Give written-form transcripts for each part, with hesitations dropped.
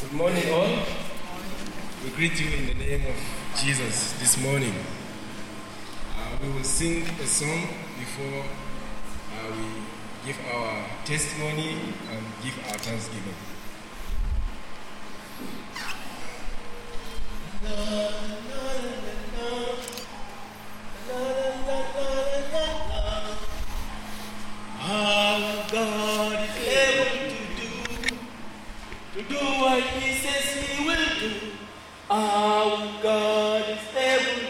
Good morning, all. We greet you in the name of Jesus this morning. We will sing a song before we give our testimony and give our thanksgiving. Our God is able to do what He says He will do. Our God is able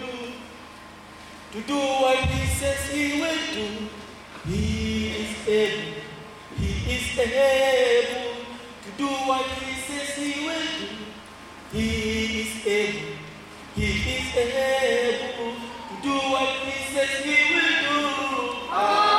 to do what He says He will do. He is able to do what He says He will do. He is able to do what He says He will do.